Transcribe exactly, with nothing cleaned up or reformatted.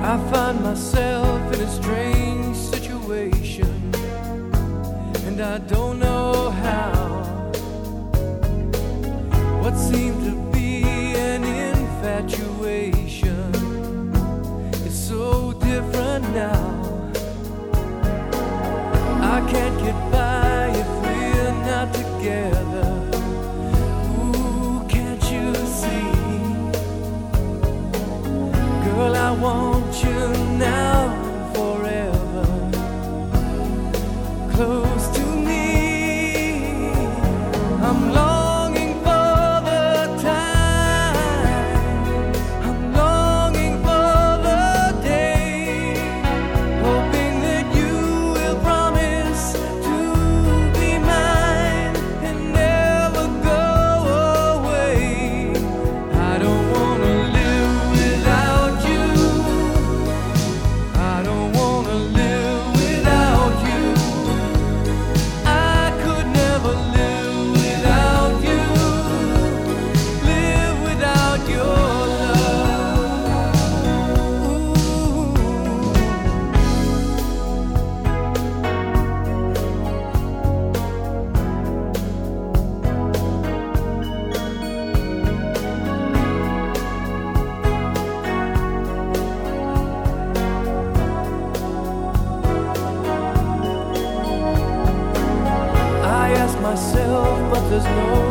I find myself in a strange situation, and I don't know how. What seemed to be an infatuation is so different now. I can't get by if we're not together. Ooh, can't you see? Girl, I want you now and forever, close to me. I'm longing for the time, I'm longing for the day, hoping that you will promise to be mine and never go away. I don't wanna live without you, I don't wanna live without you. I could never live without you, live without your love. Ooh. I ask myself, but there's no